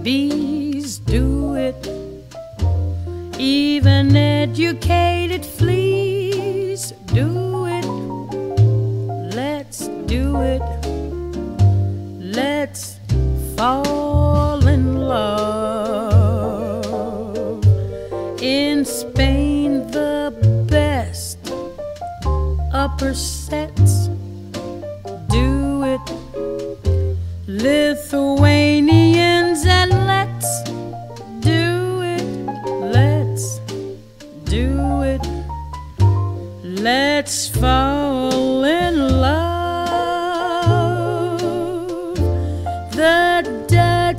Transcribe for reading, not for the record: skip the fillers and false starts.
bees do it, even educated fleas do it. Let's do it. Let's fall in love. In Spain, the best upper